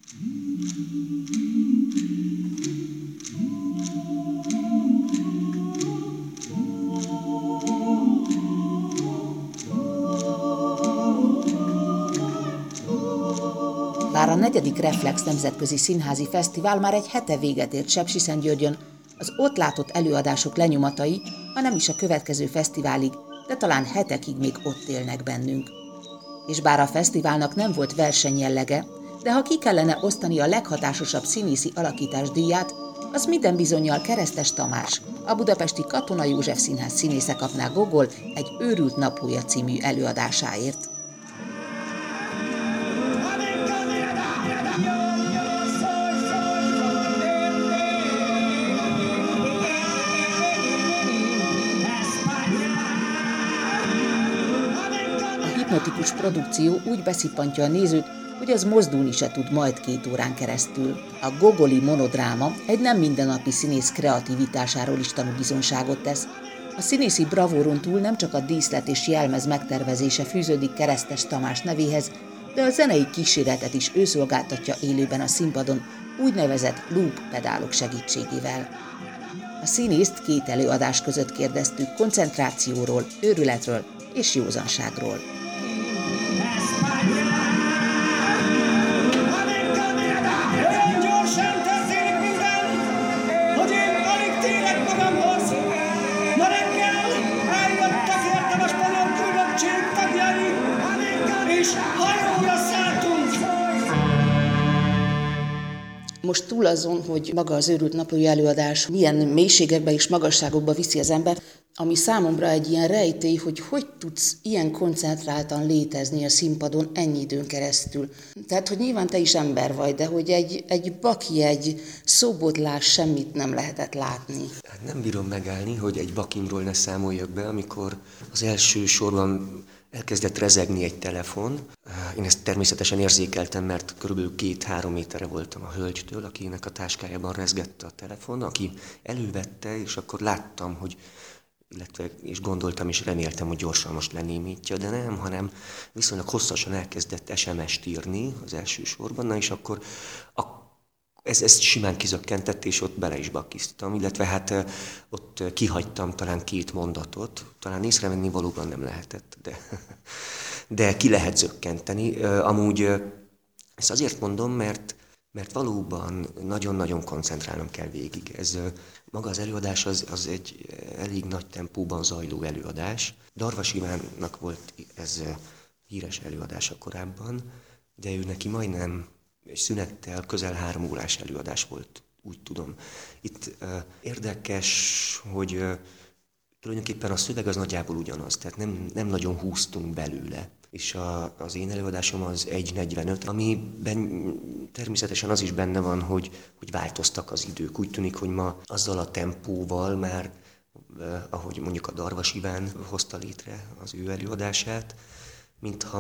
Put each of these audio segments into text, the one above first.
Bár a 4. Reflex Nemzetközi Színházi Fesztivál már egy hete véget ért Sepsiszentgyörgyön, az ott látott előadások lenyomatai, ha nem is a következő fesztiválig, de talán hetekig még ott élnek bennünk. És bár a fesztiválnak nem volt versenyjellege, de ha ki kellene osztani a leghatásosabb színészi alakítás díját, az minden bizonnyal Keresztes Tamás, a budapesti Katona József Színház színésze kapná Gogol egy Őrült naplója című előadásáért. Hipnotikus produkció úgy beszippantja a nézőt, hogy az mozdulni se tud majd 2 órán keresztül. A gogoli monodráma egy nem mindennapi színész kreativitásáról is tanúbizonyságot tesz. A színészi bravúron túl nem csak a díszlet és jelmez megtervezése fűződik Keresztes Tamás nevéhez, de a zenei kíséretet is ő szolgáltatja élőben a színpadon, úgynevezett loop pedálok segítségével. A színészt 2 előadás között kérdeztük koncentrációról, őrületről és józanságról. Most túl azon, hogy maga az Őrült naplója előadás milyen mélységekbe és magasságokba viszi az ember, ami számomra egy ilyen rejtély, hogy tudsz ilyen koncentráltan létezni a színpadon ennyi időn keresztül. Tehát, hogy nyilván te is ember vagy, de hogy egy baki, egy szóbodlás semmit nem lehetett látni. Hát nem bírom megállni, hogy egy bakimról ne számoljak be, amikor az első sorban elkezdett rezegni egy telefon. Én ezt természetesen érzékeltem, mert körülbelül 2-3 méterre voltam a hölgytől, akinek a táskájában rezgett a telefon, aki elővette, és akkor láttam, hogy és gondoltam és reméltem, hogy gyorsan most lenémítja, de nem, hanem viszonylag hosszasan elkezdett SMS-t írni az első sorban, na és akkor ez simán kizökkentett, és ott bele is bakiztam, illetve hát ott kihagytam talán 2 mondatot, talán észrevenni valóban nem lehetett, de ki lehet zökkenteni. Amúgy ezt azért mondom, mert valóban nagyon-nagyon koncentrálnom kell végig. Maga az előadás az egy elég nagy tempóban zajló előadás. Darvas Ivánnak volt ez híres előadása korábban, de ő neki majdnem egy szünettel közel 3 órás előadás volt, úgy tudom. Itt érdekes, hogy tulajdonképpen a szöveg az nagyjából ugyanaz, tehát nem nagyon húztunk belőle. És az én előadásom az 1:45, amiben természetesen az is benne van, hogy változtak az idők. Úgy tűnik, hogy ma azzal a tempóval már, ahogy mondjuk a Darvas Iván hozta létre az ő előadását, mintha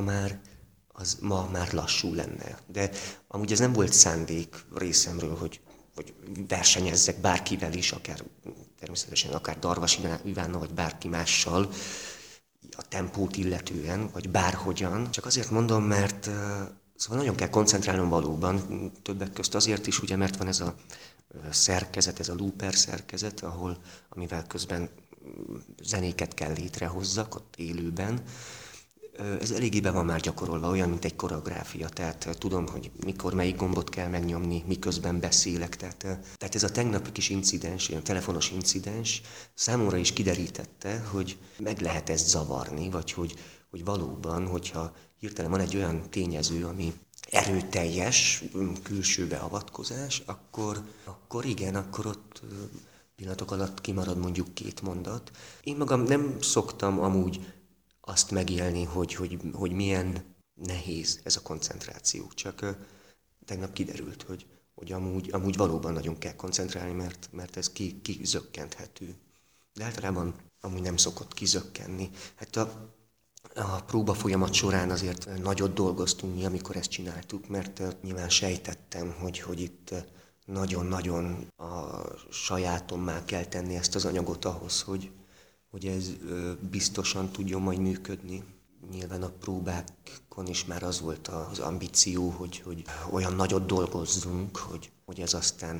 ma már lassú lenne. De amúgy ez nem volt szándék részemről, hogy versenyezzek bárkivel is, természetesen akár Darvas Ivánnal, vagy bárki mással, a tempót illetően, vagy bárhogyan. Csak azért mondom, mert szóval nagyon kell koncentrálnom valóban, többek közt azért is, ugye, mert van ez a szerkezet, ez a looper szerkezet, amivel közben zenéket kell létrehozzak ott élőben. Ez eléggé be van már gyakorolva, olyan, mint egy koreográfia, tehát tudom, hogy mikor melyik gombot kell megnyomni, miközben beszélek. Tehát ez a tegnapi kis incidens, ilyen telefonos incidens számomra is kiderítette, hogy meg lehet ezt zavarni, vagy hogy valóban, hogyha hirtelen van egy olyan tényező, ami erőteljes külső beavatkozás, akkor igen, akkor ott pillanatok alatt kimarad mondjuk 2 mondat. Én magam nem szoktam amúgy azt megélni, hogy milyen nehéz ez a koncentráció. Csak tegnap kiderült, hogy amúgy valóban nagyon kell koncentrálni, mert ez kizökkenthető. De általában amúgy nem szokott kizökkenni. Hát a próba folyamat során azért nagyot dolgoztunk mi, amikor ezt csináltuk, mert nyilván sejtettem, hogy itt nagyon-nagyon a sajátommá kell tenni ezt az anyagot ahhoz, hogy ez biztosan tudjon majd működni. Nyilván a próbákon is már az volt az ambíció, hogy olyan nagyot dolgozzunk, hogy ez aztán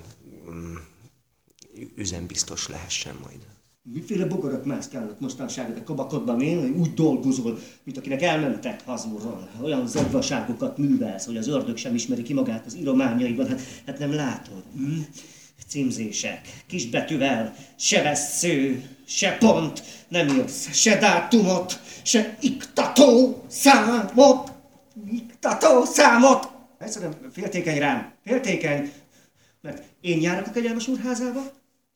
üzembiztos lehessen majd. Miféle bogarak mászkálnak mostanság a kabakodban, én úgy dolgozol, mint akinek elmentek hazulról. Olyan zadvaságokat művelsz, hogy az ördög sem ismeri ki magát az írományaiban. Hát nem látod. Címzések, kisbetűvel, se vessző, se pont, nem írsz se dátumot, se iktató számot. Egyszerűen féltékeny rám, mert én járok a kegyelmes úr házába,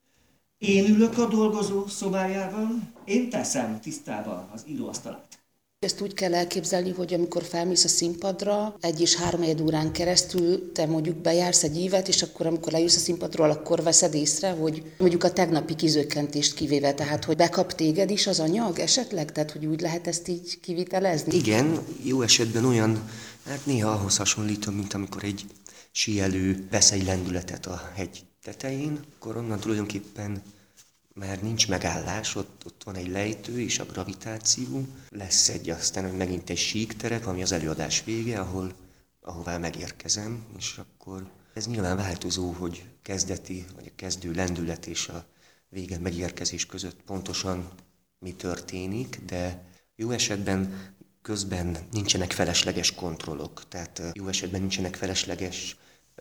én ülök a dolgozó szobájában, én teszem tisztába az íróasztalát. Ezt úgy kell elképzelni, hogy amikor felmész a színpadra, 1 és 3 órán keresztül te mondjuk bejársz egy évet, és akkor amikor lejössz a színpadról, akkor veszed észre, hogy mondjuk a tegnapi kizökkentést kivéve, tehát hogy bekap téged is az anyag esetleg? Tehát hogy úgy lehet ezt így kivitelezni? Igen, jó esetben olyan, hát néha ahhoz hasonlítom, mint amikor egy síelő vesz egy lendületet a hegy tetején, akkor onnan tulajdonképpen már nincs megállás, ott van egy lejtő és a gravitáció. Lesz aztán megint egy síkterep, ami az előadás vége, ahová megérkezem, és akkor ez nyilván változó, hogy kezdeti, vagy a kezdő lendület és a vége megérkezés között pontosan mi történik, de jó esetben közben nincsenek felesleges kontrollok, tehát jó esetben nincsenek felesleges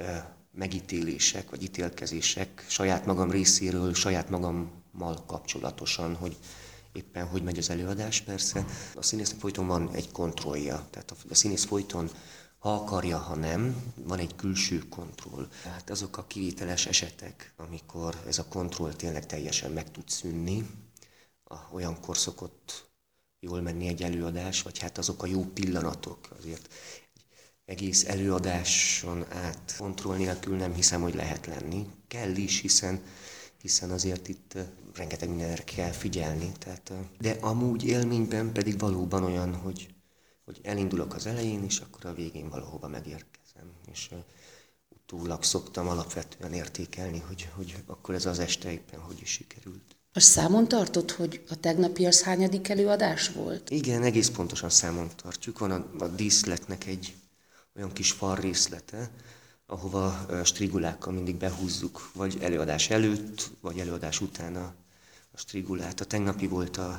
megítélések vagy ítélkezések saját magam részéről, saját magammal kapcsolatosan, hogy éppen hogy megy az előadás. Persze a színésznek folyton van egy kontrollja, tehát a színész folyton, ha akarja, ha nem, van egy külső kontroll. Hát azok a kivételes esetek, amikor ez a kontroll tényleg teljesen meg tud szűnni, olyankor szokott jól menni egy előadás, vagy hát azok a jó pillanatok azért. Egész előadáson át kontroll nélkül nem hiszem, hogy lehet lenni. Kell is, hiszen azért itt rengeteg mindenre kell figyelni. De amúgy élményben pedig valóban olyan, hogy elindulok az elején, és akkor a végén valahova megérkezem. És utólag szoktam alapvetően értékelni, hogy akkor ez az este éppen hogy is sikerült. Most számon tartod, hogy a tegnapi az hányadik előadás volt? Igen, egész pontosan számon tartjuk. Van a díszletnek egy olyan kis fal részlete, ahova strigulákkal mindig behúzzuk, vagy előadás előtt, vagy előadás után a strigulát. A tegnapi volt a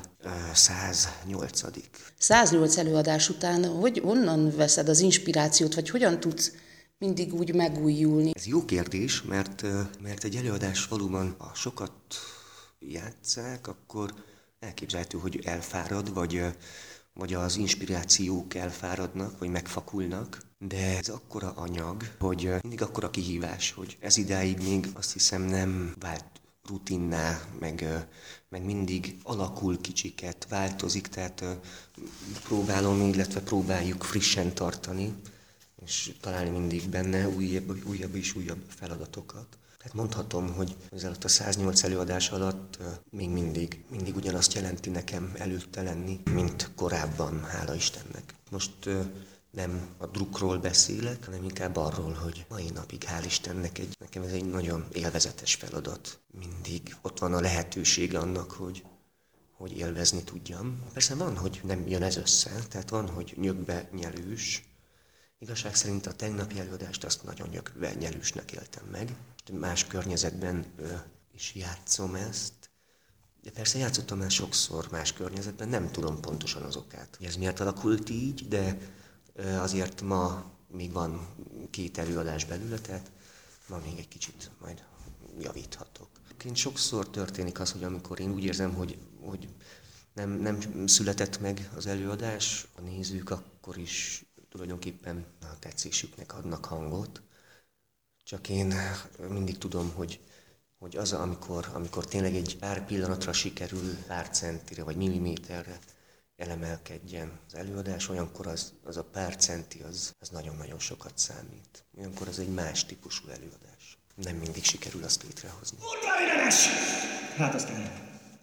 108. 108 előadás után, hogy onnan veszed az inspirációt, vagy hogyan tudsz mindig úgy megújulni? Ez jó kérdés, mert egy előadás valóban, ha sokat játsszák, akkor elképzelhető, hogy elfárad, vagy az inspirációk elfáradnak, vagy megfakulnak, de ez akkora anyag, hogy mindig akkora kihívás, hogy ez idáig még azt hiszem nem vált rutinná, meg mindig alakul kicsiket, változik, tehát próbálom, illetve próbáljuk frissen tartani, és találni mindig benne újabb és újabb feladatokat. Tehát mondhatom, hogy ez alatt a 108 előadás alatt még mindig ugyanazt jelenti nekem előtte lenni, mint korábban, hála Istennek. Most nem a drukkról beszélek, hanem inkább arról, hogy mai napig, hál' Istennek, nekem ez egy nagyon élvezetes feladat. Mindig ott van a lehetősége annak, hogy élvezni tudjam. Persze van, hogy nem jön ez össze, tehát van, hogy nyögbe nyelős. Igazság szerint a tegnapi előadást azt nagyon nyögbe nyelősnek éltem meg. Más környezetben is játszom ezt. De persze játszottam már sokszor más környezetben, nem tudom pontosan az okát, hogy ez miért alakult így, de azért ma még van 2 előadás belőle, tehát ma még egy kicsit majd javíthatok. Sokszor történik az, hogy amikor én úgy érzem, hogy nem született meg az előadás, a nézők akkor is tulajdonképpen a tetszésüknek adnak hangot. Csak én mindig tudom, hogy az, amikor tényleg egy pár pillanatra sikerül, pár centire vagy milliméterre elemelkedjen az előadás, olyankor az a pár centi, az nagyon-nagyon sokat számít. Olyankor az egy más típusú előadás. Nem mindig sikerül azt létrehozni. Udvari nemes! Hát aztán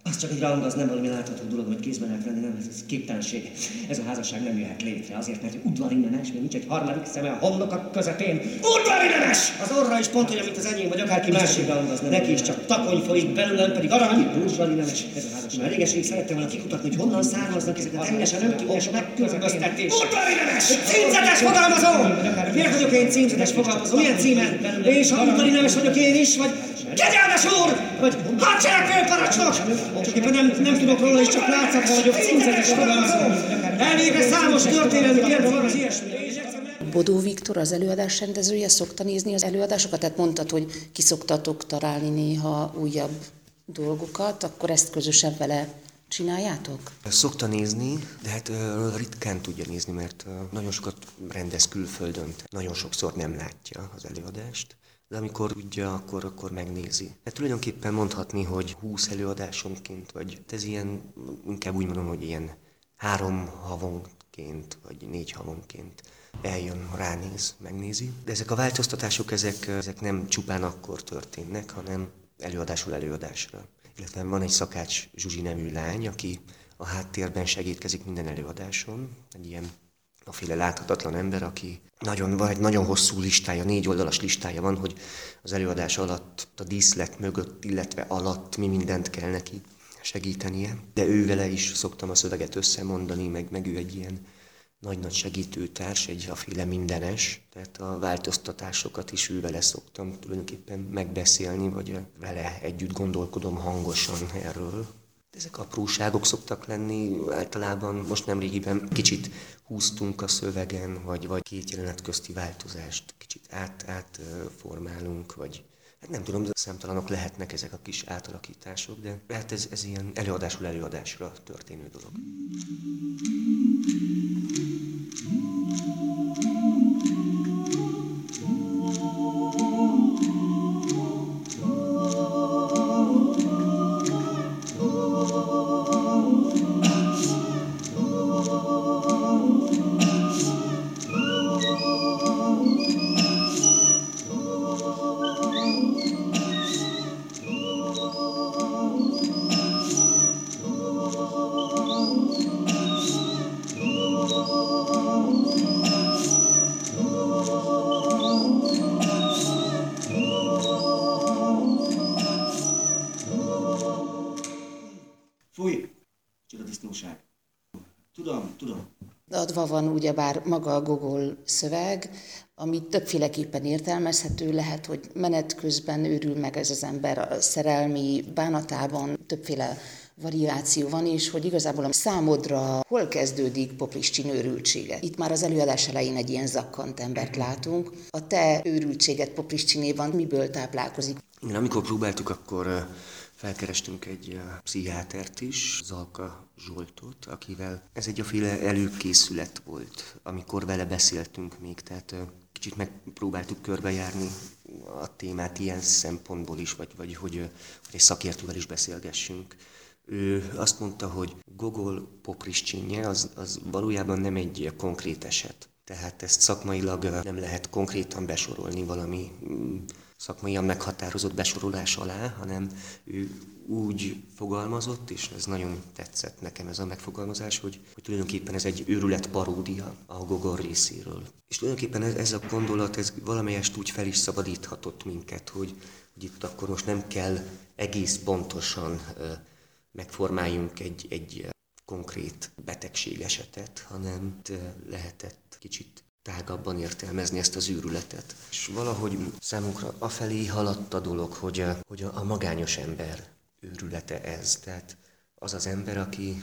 Az csak egy round, az nem valami látható dolog, hogy kézben elvenni, nem, ez képtelenség. Ez a házasság nem jöhet létre, azért, mert udvari nemes, még nincs egy harmadik szeme a homlokak közepén. Udvari nemes! Az orra is pont olyan, mint az enyém, vagy akárki másik round, az nem. Neki is csak takony folyik belőlem, pedig arany, udvari nemes. Ez a házasság. Már réges-rég szerettem volna kikutatni, hogy honnan származnak ezek a teljesen önkényes megkülönböztetések. Udvari nemes! Címzetes fogalmazó! Miért vagyok én címzetes fogalmazó? Milyen címen? És ha udvari nemes vagyok én is, vagy kegyelmes úr! Vagy hadseregfő parancsnok! Csak éppen nem tudok róla, és csak látszatva vagyok címzetes fogalmazó. Elvégre számos történelmi példa van az ilyesmi. Bodó Viktor, az előadás rendezője, szokta nézni az előadásokat? Tehát mondtad, hogy ki szoktatok találni néha újabb dolgokat, akkor ezt közösen vele csináljátok? Szokta nézni, de hát ritkán tudja nézni, mert nagyon sokat rendez külföldön. Nagyon sokszor nem látja az előadást. De amikor tudja, akkor megnézi. Hát tulajdonképpen mondhatni, hogy 20 előadásonként, vagy ez ilyen, inkább úgy mondom, hogy ilyen 3 havonként, vagy 4 havonként eljön, ránéz, megnézi. De ezek a változtatások, ezek nem csupán akkor történnek, hanem előadásról előadásra. Illetve van egy Szakács Zsuzsi nevű lány, aki a háttérben segítkezik minden előadáson, egy ilyen aféle láthatatlan ember, aki nagyon hosszú listája, 4 oldalas listája van, hogy az előadás alatt, a díszlet mögött, illetve alatt mi mindent kell neki segítenie. De ő vele is szoktam a szöveget összemondani, meg ő egy ilyen nagy-nagy segítőtárs, egy aféle mindenes, tehát a változtatásokat is ő vele szoktam tulajdonképpen megbeszélni, vagy vele együtt gondolkodom hangosan erről. Ezek apróságok szoktak lenni, általában most nemrégiben kicsit húztunk a szövegen, vagy 2 jelenet közti változást kicsit átformálunk, vagy hát nem tudom, számtalanok lehetnek ezek a kis átalakítások, de hát ez ilyen előadásról előadásra történő dolog. Fúj! Csoda disznóság. Tudom. Adva van ugyebár maga a Gogol szöveg, ami többféleképpen értelmezhető, lehet, hogy menet közben őrül meg ez az ember a szerelmi bánatában, többféle variáció van, és hogy igazából a számodra hol kezdődik Popriscsin őrültsége. Itt már az előadás elején egy ilyen zakkant embert látunk. A te őrültséget Popriscsinéban miből táplálkozik? Igen, amikor próbáltuk, akkor felkerestünk egy pszichiátert is, Zalka Zsoltot, akivel ez egyféle előkészület volt, amikor vele beszéltünk még, tehát kicsit megpróbáltuk körbejárni a témát ilyen szempontból is, vagy hogy egy szakértővel is beszélgessünk. Ő azt mondta, hogy Gogol Popriscsinje az valójában nem egy konkrét eset. Tehát ezt szakmailag nem lehet konkrétan besorolni valami szakmaian meghatározott besorolás alá, hanem ő úgy fogalmazott, és ez nagyon tetszett nekem ez a megfogalmazás, hogy tulajdonképpen ez egy őrület paródia a Gogol részéről. És tulajdonképpen ez a gondolat, ez valamelyest úgy fel is szabadíthatott minket, hogy itt akkor most nem kell egész pontosan megformáljunk egy konkrét betegségesetet, hanem lehetett kicsit tágabban értelmezni ezt az őrületet. És valahogy számunkra afelé haladt a dolog, hogy a magányos ember őrülete ez. Tehát az az ember,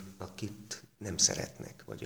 akit nem szeretnek, vagy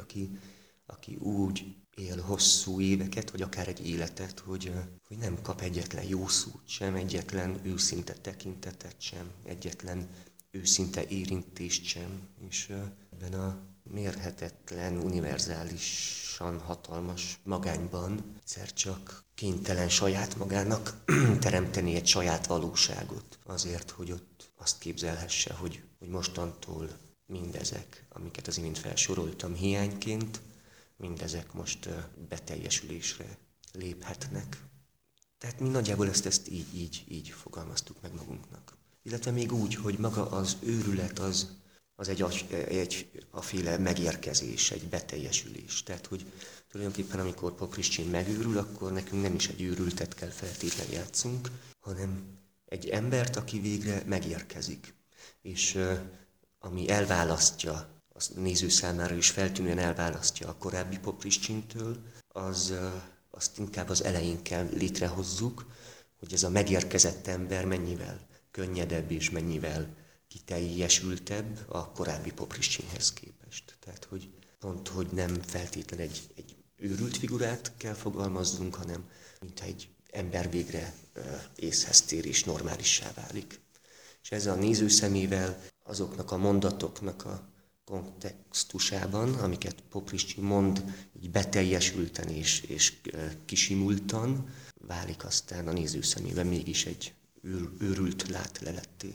aki úgy él hosszú éveket, vagy akár egy életet, hogy nem kap egyetlen jó szót sem, egyetlen őszinte tekintetet sem, egyetlen őszinte érintést sem, és ebben a mérhetetlen, univerzálisan hatalmas magányban egyszer csak kénytelen saját magának teremteni egy saját valóságot. Azért, hogy ott azt képzelhesse, hogy mostantól mindezek, amiket az imént felsoroltam hiányként, mindezek most beteljesülésre léphetnek. Tehát mi nagyjából ezt így fogalmaztuk meg magunknak. illetve még úgy, hogy maga az őrület az a féle megérkezés, egy beteljesülés. Tehát, hogy tulajdonképpen amikor Pap Kristin megőrül, akkor nekünk nem is egy őrültet kell feltétlenül játszunk, hanem egy embert, aki végre megérkezik. És ami elválasztja, a néző számára is feltűnően elválasztja a korábbi Pap Kristintől, azt inkább az elején kell létrehozzuk, hogy ez a megérkezett ember mennyivel könnyedebb és mennyivel kiteljesültebb a korábbi Pap Kristinhez képest. Tehát, hogy pont, hogy nem feltétlen egy őrült figurát kell fogalmaznunk, hanem mint egy ember végre észhez tér és normálissá válik. És ez a néző szemével azoknak a mondatoknak a kontextusában, amiket Pap Kristin mond, így beteljesülten és kisimultan, válik aztán a néző szemében mégis egy őrült látleletté.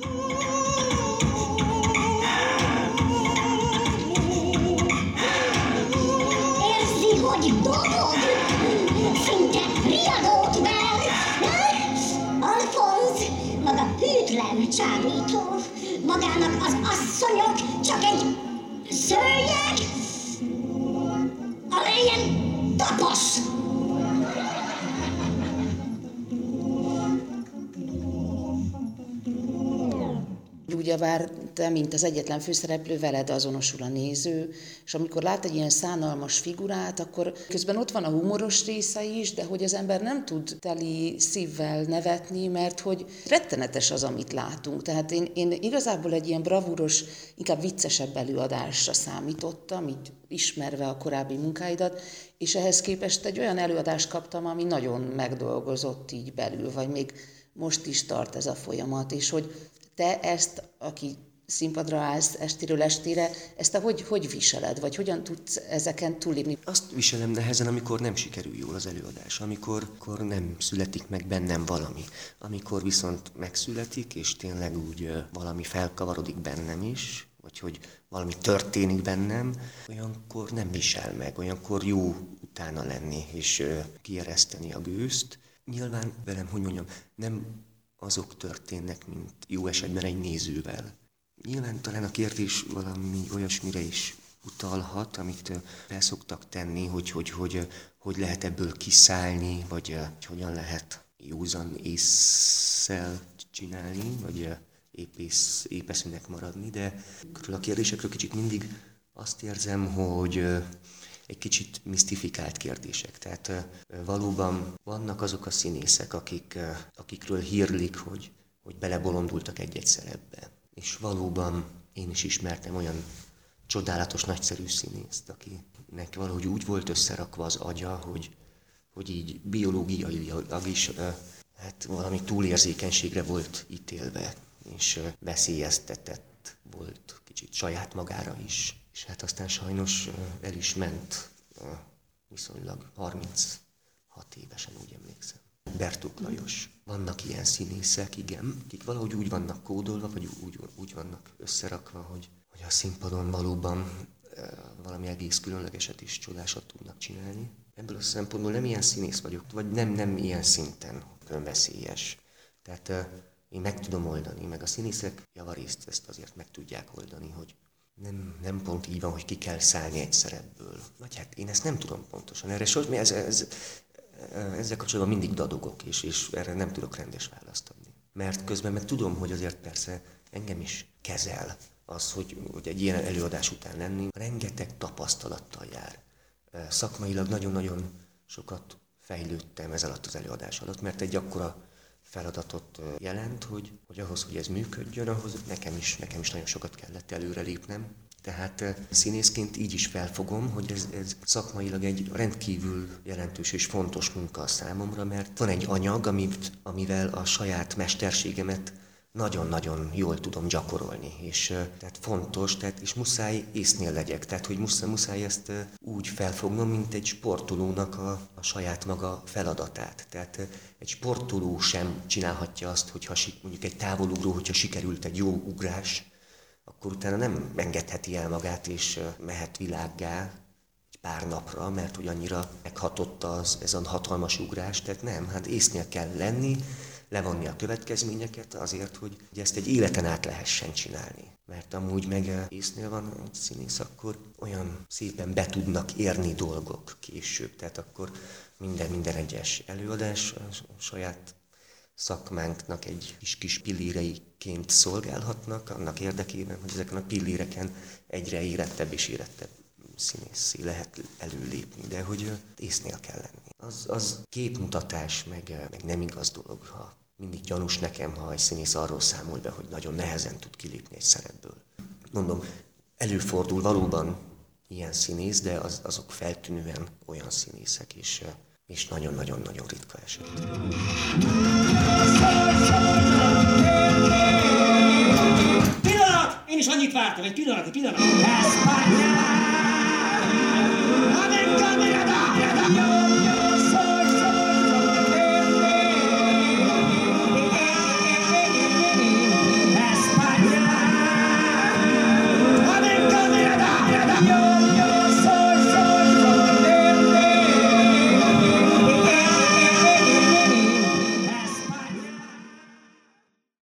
Érzi, hogy dobog, szinte riadót ver. Alfonz, maga hűtlen csábító, magának az asszonyok csak egy szőnyeg, amelyen tapos. Ugyebár te, mint az egyetlen főszereplő, veled azonosul a néző, és amikor lát egy ilyen szánalmas figurát, akkor közben ott van a humoros része is, de hogy az ember nem tud teli szívvel nevetni, mert hogy rettenetes az, amit látunk. Tehát én igazából egy ilyen bravúros, inkább viccesebb előadásra számítottam, így ismerve a korábbi munkáidat, és ehhez képest egy olyan előadást kaptam, ami nagyon megdolgozott így belül, vagy még most is tart ez a folyamat, és hogy te ezt, aki színpadra állsz estiről estére, ezt te hogy viseled, vagy hogyan tudsz ezeken túllépni? Azt viselem nehezen, amikor nem sikerül jól az előadás, amikor nem születik meg bennem valami. Amikor viszont megszületik, és tényleg úgy valami felkavarodik bennem is, vagy hogy valami történik bennem, olyankor nem visel meg, olyankor jó utána lenni, és kiereszteni a gőzt. Nyilván velem, hogy mondjam, nem azok történnek, mint jó esetben egy nézővel. Nyilván talán a kérdés valami olyasmire is utalhat, amit fel szoktak tenni, hogy lehet ebből kiszállni, vagy hogyan lehet józan ésszel csinálni, vagy épeszűnek maradni, de körül a kérdésekről kicsit mindig azt érzem, hogy egy kicsit misztifikált kérdések. Tehát valóban vannak azok a színészek, akikről hírlik, hogy belebolondultak egy-egy szerepbe. És valóban én is ismertem olyan csodálatos, nagyszerű színészt, akinek valahogy úgy volt összerakva az agya, hogy így biológiailag is valami túlérzékenységre volt ítélve, és veszélyeztetett volt kicsit saját magára is. És hát aztán sajnos el is ment viszonylag 36 évesen, úgy emlékszem. Bertók Lajos. Vannak ilyen színészek, igen, akik valahogy úgy vannak kódolva, vagy úgy vannak összerakva, hogy a színpadon valóban valami egész különlegeset is, csodásat tudnak csinálni. Ebből a szempontból nem ilyen színész vagyok, vagy nem ilyen szinten veszélyes. Tehát én meg tudom oldani, meg a színészek javarészt ezt azért meg tudják oldani, hogy nem pont így van, hogy ki kell szállni egy szerepből. Vagy hát én ezt nem tudom pontosan. Erre ezzel kapcsolatban mindig dadogok, és erre nem tudok rendes választ adni. Mert közben meg tudom, hogy azért persze engem is kezel az, hogy egy ilyen előadás után lenni. Rengeteg tapasztalattal jár. Szakmailag nagyon-nagyon sokat fejlődtem ez alatt az előadás alatt, mert egy akkora feladatot jelent, hogy ahhoz, hogy ez működjön, ahhoz nekem is nagyon sokat kellett előrelépnem. Tehát színészként így is felfogom, hogy ez szakmailag egy rendkívül jelentős és fontos munka a számomra, mert van egy anyag, amivel a saját mesterségemet nagyon-nagyon jól tudom gyakorolni, és tehát fontos, és muszáj észnél legyek, tehát hogy muszáj ezt úgy felfognom, mint egy sportolónak a saját maga feladatát. Tehát egy sportoló sem csinálhatja azt, hogyha mondjuk egy távolugró, hogyha sikerült egy jó ugrás, akkor utána nem engedheti el magát, és mehet világgá egy pár napra, mert hogy annyira meghatott ez a hatalmas ugrás, tehát nem, hát észnél kell lenni, levonni a következményeket azért, hogy ezt egy életen át lehessen csinálni. Mert amúgy meg észnél van egy színész, akkor olyan szépen be tudnak érni dolgok később. Tehát akkor minden egyes előadás a saját szakmánknak egy kis pilléreiként szolgálhatnak, annak érdekében, hogy ezeken a pilléreken egyre érettebb és érettebb színészé lehet előlépni, de hogy észnél kell lenni. Az képmutatás, meg nem igaz dolog, ha mindig gyanús nekem, ha egy színész arról számol be, hogy nagyon nehezen tud kilépni egy szerepből. Mondom, előfordul valóban ilyen színész, de azok feltűnően olyan színészek, és nagyon-nagyon-nagyon ritka eset. Pillanat! Én is annyit vártam, egy pillanat! Espanya!